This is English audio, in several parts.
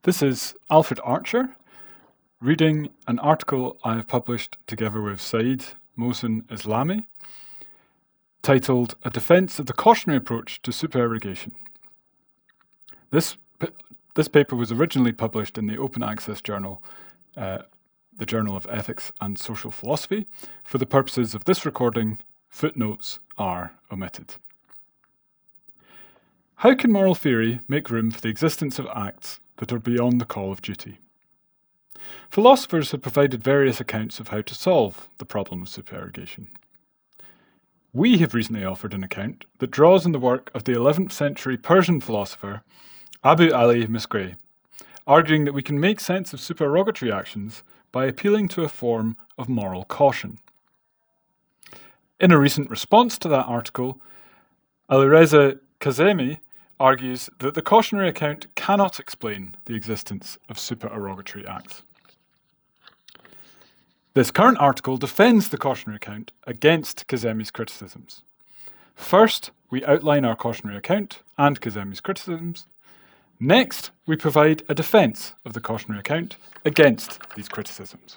This is Alfred Archer reading an article I have published together with Saeed Mohsen Islami titled A Defense of the Cautionary Approach to Supererogation. This paper was originally published in the open access journal, the Journal of Ethics and Social Philosophy. For the purposes of this recording, footnotes are omitted. How can moral theory make room for the existence of acts that are beyond the call of duty? Philosophers have provided various accounts of how to solve the problem of supererogation. We have recently offered an account that draws on the work of the 11th century Persian philosopher Abu Ali Misqray, arguing that we can make sense of supererogatory actions by appealing to a form of moral caution. In a recent response to that article, Alireza Kazemi argues that the cautionary account cannot explain the existence of supererogatory acts. This current article defends the cautionary account against Kazemi's criticisms. First, we outline our cautionary account and Kazemi's criticisms. Next, we provide a defense of the cautionary account against these criticisms.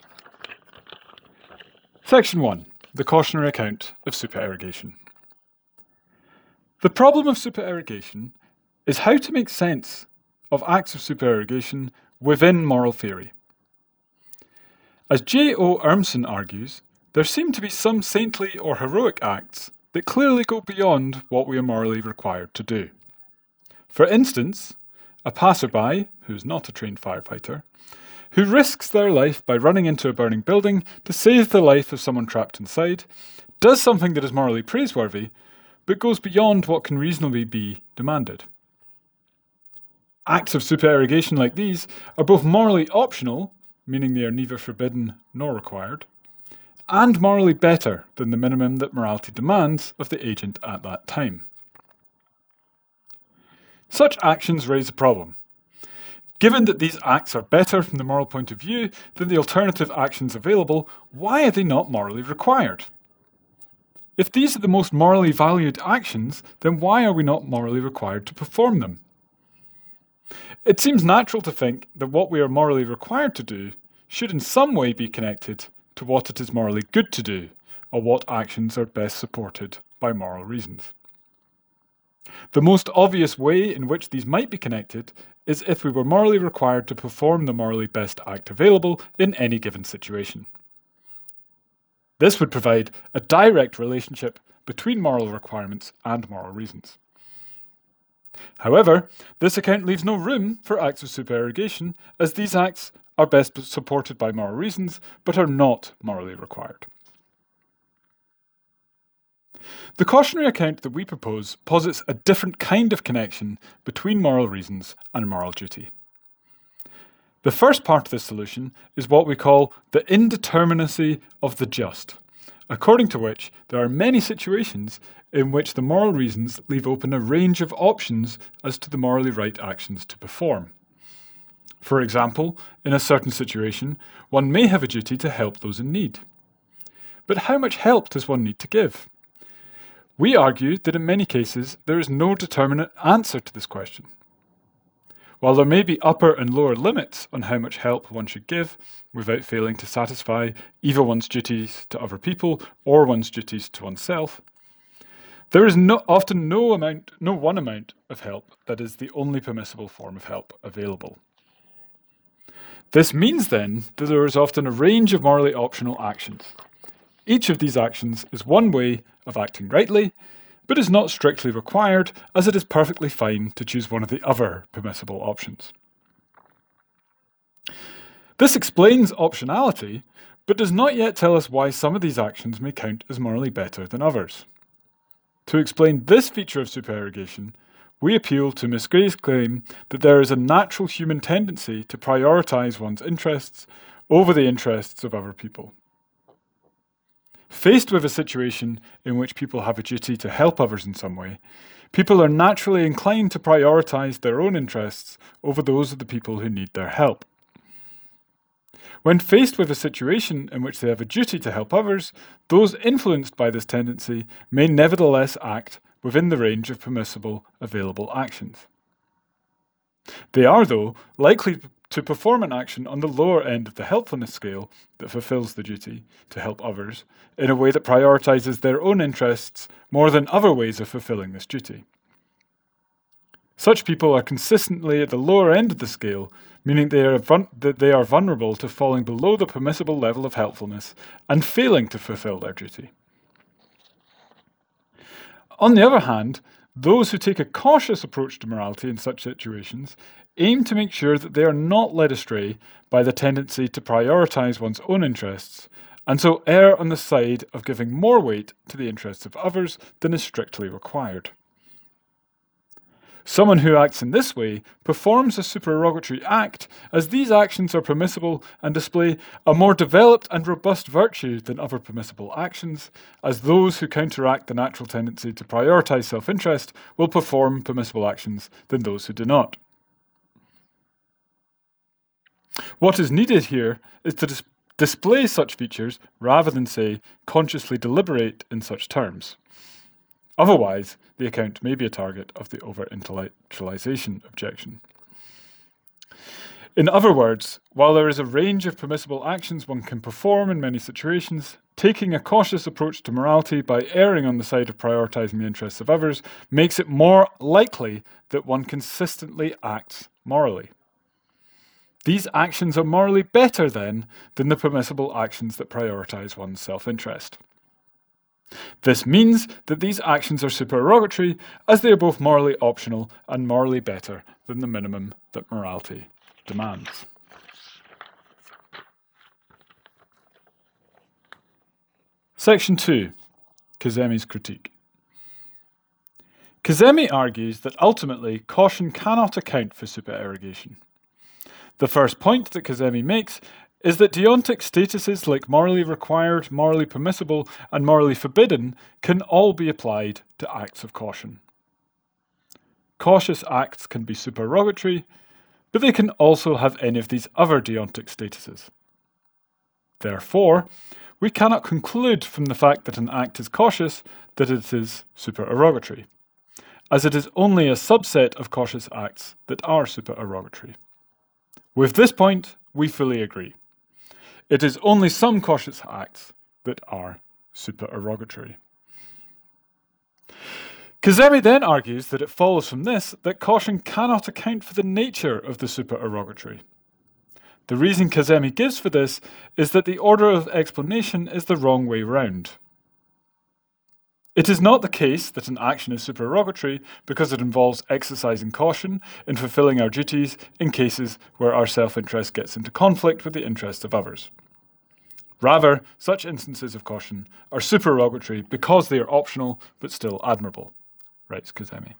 Section 1. The cautionary account of supererogation. The problem of supererogation is how to make sense of acts of supererogation within moral theory. As J. O. Urmson argues, there seem to be some saintly or heroic acts that clearly go beyond what we are morally required to do. For instance, a passerby, who is not a trained firefighter, who risks their life by running into a burning building to save the life of someone trapped inside, does something that is morally praiseworthy, but goes beyond what can reasonably be demanded. Acts of supererogation like these are both morally optional, meaning they are neither forbidden nor required, and morally better than the minimum that morality demands of the agent at that time. Such actions raise a problem. Given that these acts are better from the moral point of view than the alternative actions available, why are they not morally required? If these are the most morally valued actions, then why are we not morally required to perform them? It seems natural to think that what we are morally required to do should in some way be connected to what it is morally good to do, or what actions are best supported by moral reasons. The most obvious way in which these might be connected is if we were morally required to perform the morally best act available in any given situation. This would provide a direct relationship between moral requirements and moral reasons. However, this account leaves no room for acts of supererogation, as these acts are best supported by moral reasons, but are not morally required. The cautionary account that we propose posits a different kind of connection between moral reasons and moral duty. The first part of this solution is what we call the indeterminacy of the just, according to which there are many situations in which the moral reasons leave open a range of options as to the morally right actions to perform. For example, in a certain situation, one may have a duty to help those in need. But how much help does one need to give? We argue that in many cases there is no determinate answer to this question. While there may be upper and lower limits on how much help one should give, without failing to satisfy either one's duties to other people or one's duties to oneself, there is often no one amount of help that is the only permissible form of help available. This means then that there is often a range of morally optional actions. Each of these actions is one way of acting rightly, but is not strictly required, as it is perfectly fine to choose one of the other permissible options. This explains optionality, but does not yet tell us why some of these actions may count as morally better than others. To explain this feature of supererogation, we appeal to Misqray's claim that there is a natural human tendency to prioritize one's interests over the interests of other people. Faced with a situation in which people have a duty to help others in some way, people are naturally inclined to prioritize their own interests over those of the people who need their help. When faced with a situation in which they have a duty to help others, those influenced by this tendency may nevertheless act within the range of permissible available actions. They are, though, likely to perform an action on the lower end of the helpfulness scale that fulfills the duty to help others in a way that prioritises their own interests more than other ways of fulfilling this duty. Such people are consistently at the lower end of the scale, meaning that they are vulnerable to falling below the permissible level of helpfulness and failing to fulfill their duty. On the other hand, those who take a cautious approach to morality in such situations aim to make sure that they are not led astray by the tendency to prioritise one's own interests, and so err on the side of giving more weight to the interests of others than is strictly required. Someone who acts in this way performs a supererogatory act, as these actions are permissible and display a more developed and robust virtue than other permissible actions, as those who counteract the natural tendency to prioritise self-interest will perform permissible actions than those who do not. What is needed here is to display such features rather than, say, consciously deliberate in such terms. Otherwise, the account may be a target of the over-intellectualization objection. In other words, while there is a range of permissible actions one can perform in many situations, taking a cautious approach to morality by erring on the side of prioritizing the interests of others makes it more likely that one consistently acts morally. These actions are morally better, then, than the permissible actions that prioritize one's self-interest. This means that these actions are supererogatory, as they are both morally optional and morally better than the minimum that morality demands. Section 2. Kazemi's critique. Kazemi argues that ultimately caution cannot account for supererogation. The first point that Kazemi makes is that deontic statuses like morally required, morally permissible, and morally forbidden can all be applied to acts of caution. Cautious acts can be supererogatory, but they can also have any of these other deontic statuses. Therefore, we cannot conclude from the fact that an act is cautious that it is supererogatory, as it is only a subset of cautious acts that are supererogatory. With this point, we fully agree. It is only some cautious acts that are supererogatory. Kazemi then argues that it follows from this that caution cannot account for the nature of the supererogatory. The reason Kazemi gives for this is that the order of explanation is the wrong way round. It is not the case that an action is supererogatory because it involves exercising caution in fulfilling our duties in cases where our self-interest gets into conflict with the interests of others. Rather, such instances of caution are supererogatory because they are optional but still admirable, writes Kazemi.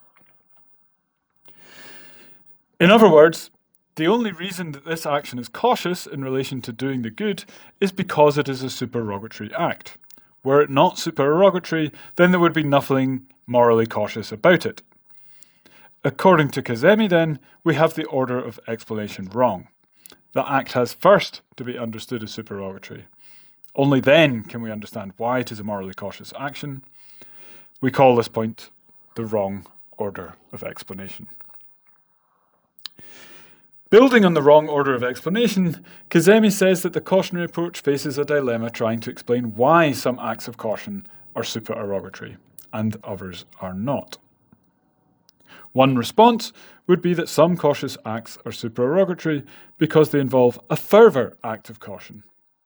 In other words, the only reason that this action is cautious in relation to doing the good is because it is a supererogatory act. Were it not supererogatory, then there would be nothing morally cautious about it. According to Kazemi, then, we have the order of explanation wrong. The act has first to be understood as supererogatory. Only then can we understand why it is a morally cautious action. We call this point the wrong order of explanation. Building on the wrong order of explanation, Kazemi says that the cautionary approach faces a dilemma trying to explain why some acts of caution are supererogatory and others are not. One response would be that some cautious acts are supererogatory because they involve a further act of caution.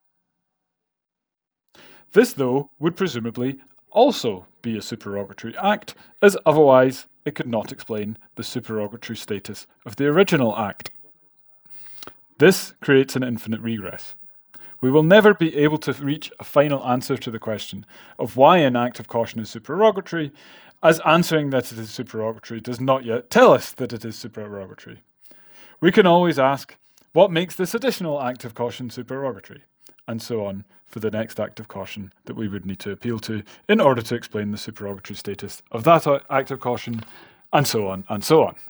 This, though, would presumably also be a supererogatory act, as otherwise it could not explain the supererogatory status of the original act. This creates an infinite regress. We will never be able to reach a final answer to the question of why an act of caution is supererogatory, as answering that it is supererogatory does not yet tell us that it is supererogatory. We can always ask, what makes this additional act of caution supererogatory? And so on for the next act of caution that we would need to appeal to in order to explain the supererogatory status of that act of caution, and so on and so on.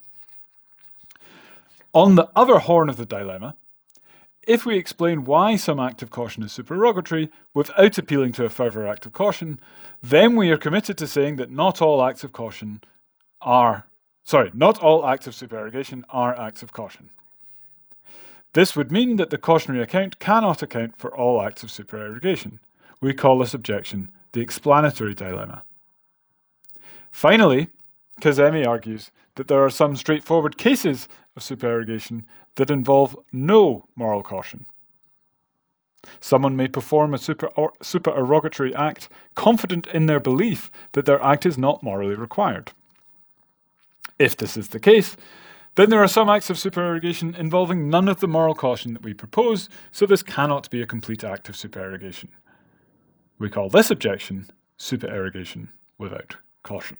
On the other horn of the dilemma, if we explain why some act of caution is supererogatory without appealing to a further act of caution, then we are committed to saying that not all acts of supererogation are acts of caution. This would mean that the cautionary account cannot account for all acts of supererogation. We call this objection the explanatory dilemma. Finally, Kazemi argues that there are some straightforward cases of supererogation that involve no moral caution. Someone may perform a supererogatory act confident in their belief that their act is not morally required. If this is the case, then there are some acts of supererogation involving none of the moral caution that we propose, so this cannot be a complete act of supererogation. We call this objection supererogation without caution.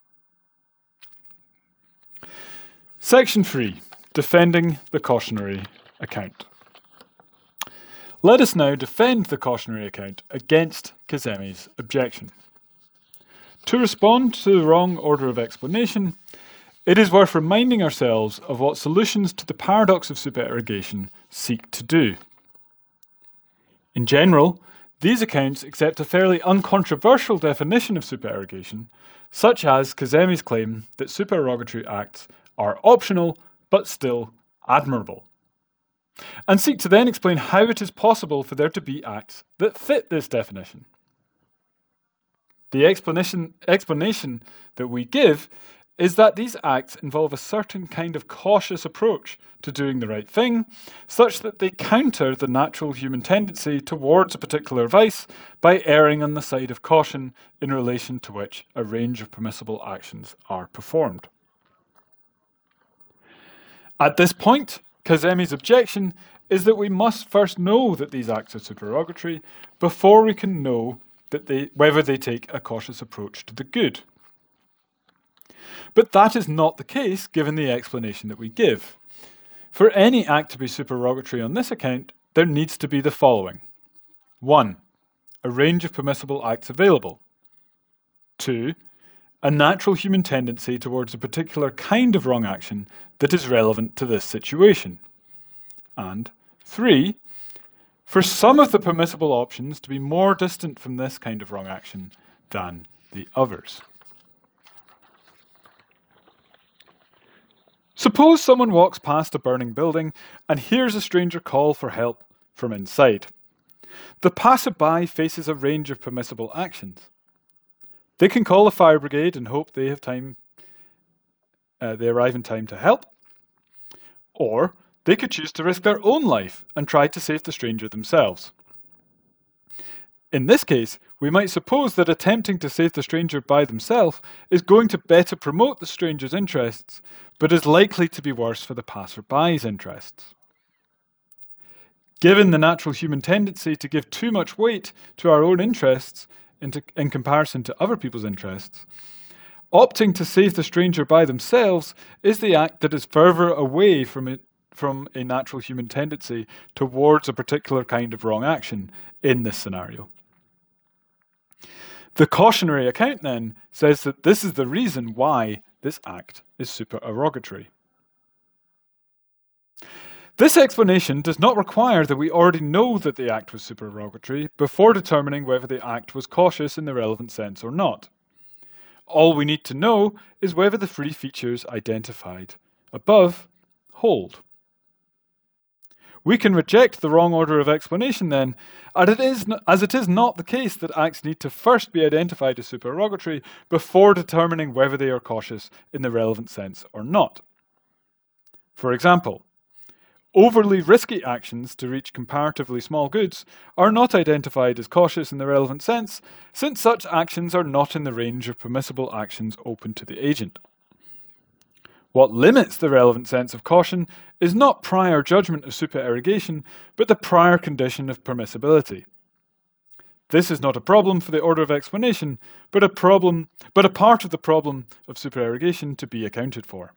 Section 3. Defending the cautionary account. Let us now defend the cautionary account against Kazemi's objection. To respond to the wrong order of explanation, it is worth reminding ourselves of what solutions to the paradox of supererogation seek to do. In general, these accounts accept a fairly uncontroversial definition of supererogation, such as Kazemi's claim that supererogatory acts are optional but still admirable, and seek to then explain how it is possible for there to be acts that fit this definition. The explanation that we give is that these acts involve a certain kind of cautious approach to doing the right thing, such that they counter the natural human tendency towards a particular vice by erring on the side of caution in relation to which a range of permissible actions are performed. At this point, Kazemi's objection is that we must first know that these acts are supererogatory before we can know that whether they take a cautious approach to the good. But that is not the case given the explanation that we give. For any act to be supererogatory on this account, there needs to be the following. 1. A range of permissible acts available. 2. A natural human tendency towards a particular kind of wrong action that is relevant to this situation. And 3. For some of the permissible options to be more distant from this kind of wrong action than the others. Suppose someone walks past a burning building and hears a stranger call for help from inside. The passerby faces a range of permissible actions. They can call the fire brigade and hope they arrive in time to help. Or they could choose to risk their own life and try to save the stranger themselves. In this case, we might suppose that attempting to save the stranger by themselves is going to better promote the stranger's interests, but is likely to be worse for the passerby's interests. Given the natural human tendency to give too much weight to our own interests in comparison to other people's interests, opting to save the stranger by themselves is the act that is further away from a natural human tendency towards a particular kind of wrong action in this scenario. The cautionary account then says that this is the reason why this act is supererogatory. This explanation does not require that we already know that the act was supererogatory before determining whether the act was cautious in the relevant sense or not. All we need to know is whether the three features identified above hold. We can reject the wrong order of explanation then, as it is not the case that acts need to first be identified as supererogatory before determining whether they are cautious in the relevant sense or not. For example, overly risky actions to reach comparatively small goods are not identified as cautious in the relevant sense, since such actions are not in the range of permissible actions open to the agent. What limits the relevant sense of caution is not prior judgment of supererogation, but the prior condition of permissibility. This is not a problem for the order of explanation, but a part of the problem of supererogation to be accounted for.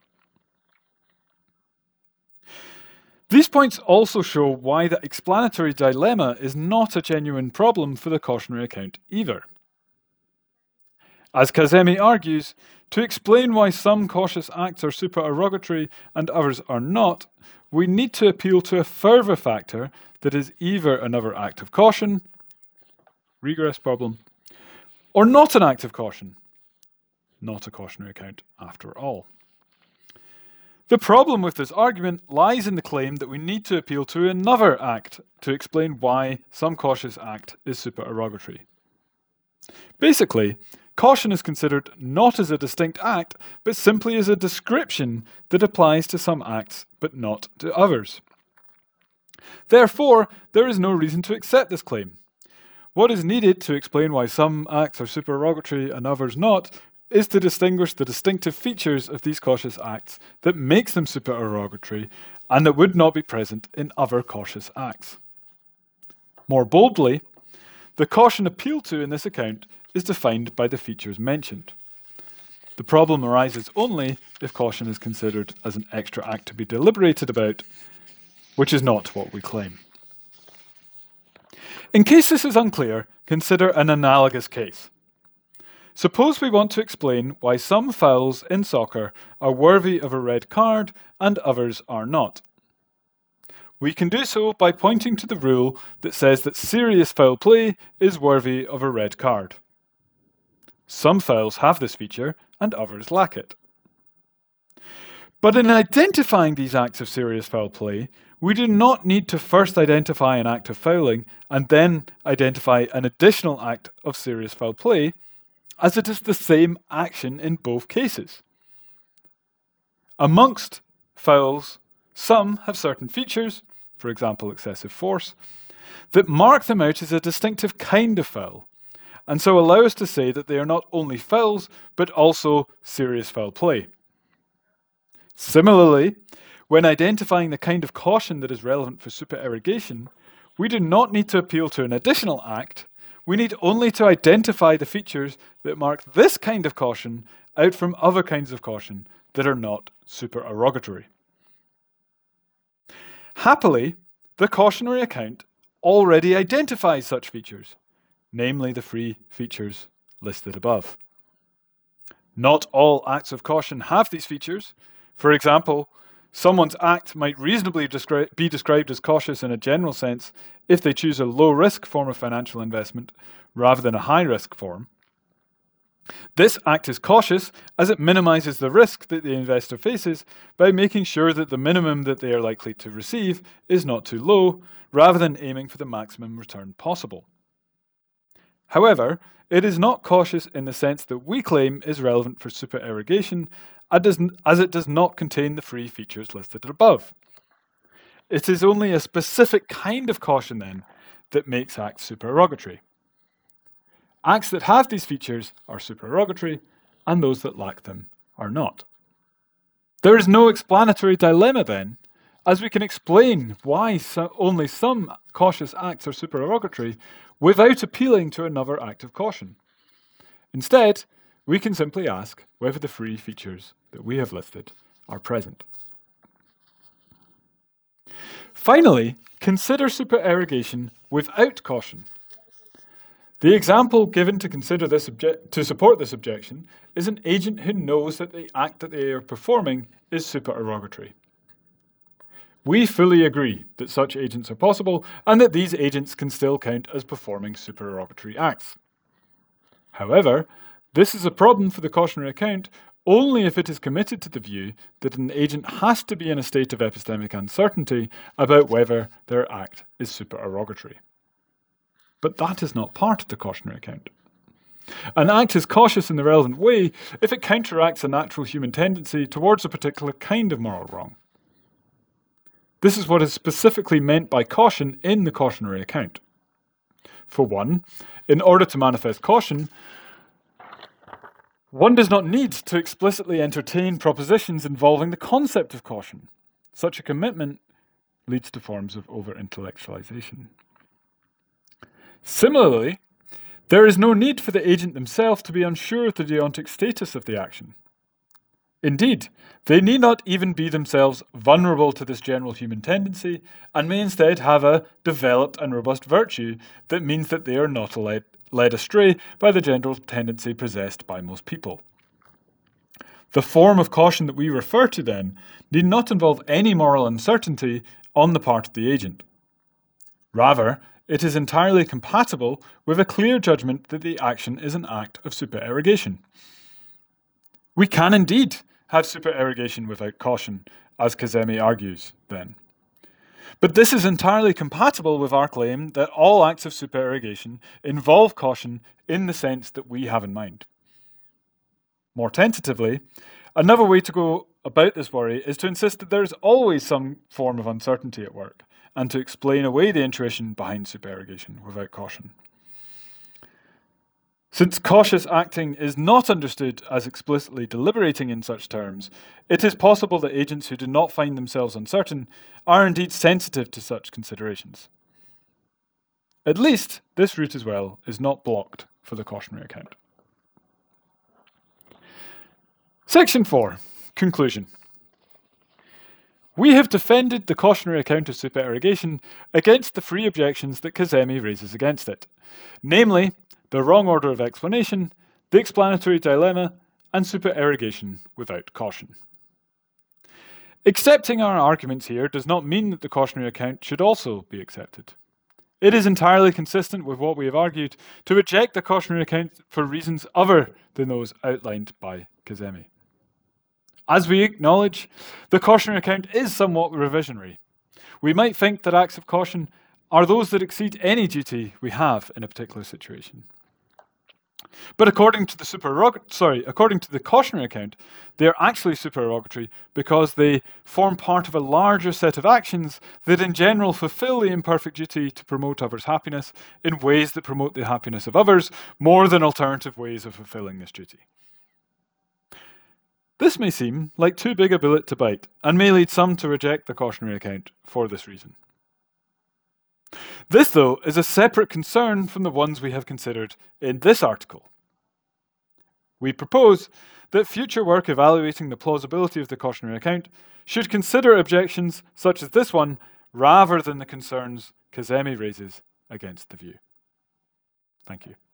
These points also show why the explanatory dilemma is not a genuine problem for the cautionary account either. As Kazemi argues, to explain why some cautious acts are supererogatory and others are not, we need to appeal to a further factor that is either another act of caution, regress problem, or not an act of caution, not a cautionary account after all. The problem with this argument lies in the claim that we need to appeal to another act to explain why some cautious act is supererogatory. Basically, caution is considered not as a distinct act, but simply as a description that applies to some acts but not to others. Therefore, there is no reason to accept this claim. What is needed to explain why some acts are supererogatory and others not is to distinguish the distinctive features of these cautious acts that makes them supererogatory and that would not be present in other cautious acts. More boldly, the caution appealed to in this account is defined by the features mentioned. The problem arises only if caution is considered as an extra act to be deliberated about, which is not what we claim. In case this is unclear, consider an analogous case. Suppose we want to explain why some fouls in soccer are worthy of a red card and others are not. We can do so by pointing to the rule that says that serious foul play is worthy of a red card. Some fouls have this feature and others lack it. But in identifying these acts of serious foul play, we do not need to first identify an act of fouling and then identify an additional act of serious foul play, as it is the same action in both cases. Amongst fouls, some have certain features, for example excessive force, that mark them out as a distinctive kind of foul, and so allow us to say that they are not only fouls, but also serious foul play. Similarly, when identifying the kind of caution that is relevant for supererogation, we do not need to appeal to an additional act. We need only to identify the features that mark this kind of caution out from other kinds of caution that are not supererogatory. Happily, the cautionary account already identifies such features, namely the three features listed above. Not all acts of caution have these features. For example, someone's act might reasonably be described as cautious in a general sense if they choose a low-risk form of financial investment rather than a high-risk form. This act is cautious as it minimizes the risk that the investor faces by making sure that the minimum that they are likely to receive is not too low, rather than aiming for the maximum return possible. However, it is not cautious in the sense that we claim is relevant for supererogation, as it does not contain the three features listed above. It is only a specific kind of caution, then, that makes acts supererogatory. Acts that have these features are supererogatory, and those that lack them are not. There is no explanatory dilemma, then, as we can explain why only some cautious acts are supererogatory without appealing to another act of caution. Instead, we can simply ask whether the three features that we have listed are present. Finally, consider supererogation without caution. The example given to support this objection is an agent who knows that the act that they are performing is supererogatory. We fully agree that such agents are possible and that these agents can still count as performing supererogatory acts. However, this is a problem for the cautionary account only if it is committed to the view that an agent has to be in a state of epistemic uncertainty about whether their act is supererogatory. But that is not part of the cautionary account. An act is cautious in the relevant way if it counteracts a natural human tendency towards a particular kind of moral wrong. This is what is specifically meant by caution in the cautionary account. For one, in order to manifest caution, one does not need to explicitly entertain propositions involving the concept of caution. Such a commitment leads to forms of over-intellectualization. Similarly, there is no need for the agent themselves to be unsure of the deontic status of the action. Indeed, they need not even be themselves vulnerable to this general human tendency and may instead have a developed and robust virtue that means that they are not led astray by the general tendency possessed by most people. The form of caution that we refer to, then, need not involve any moral uncertainty on the part of the agent. Rather, it is entirely compatible with a clear judgment that the action is an act of supererogation. We can indeed have supererogation without caution, as Kazemi argues, then. But this is entirely compatible with our claim that all acts of supererogation involve caution in the sense that we have in mind. More tentatively, another way to go about this worry is to insist that there is always some form of uncertainty at work, and to explain away the intuition behind supererogation without caution. Since cautious acting is not understood as explicitly deliberating in such terms, it is possible that agents who do not find themselves uncertain are indeed sensitive to such considerations. At least, this route as well is not blocked for the cautionary account. Section 4. Conclusion. We have defended the cautionary account of supererogation against the three objections that Kazemi raises against it, namely, the wrong order of explanation, the explanatory dilemma, and supererogation without caution. Accepting our arguments here does not mean that the cautionary account should also be accepted. It is entirely consistent with what we have argued to reject the cautionary account for reasons other than those outlined by Kazemi. As we acknowledge, the cautionary account is somewhat revisionary. We might think that acts of caution are those that exceed any duty we have in a particular situation. But according to the cautionary account, they are actually supererogatory because they form part of a larger set of actions that in general fulfill the imperfect duty to promote others' happiness in ways that promote the happiness of others more than alternative ways of fulfilling this duty. This may seem like too big a bullet to bite and may lead some to reject the cautionary account for this reason. This, though, is a separate concern from the ones we have considered in this article. We propose that future work evaluating the plausibility of the cautionary account should consider objections such as this one rather than the concerns Kazemi raises against the view. Thank you.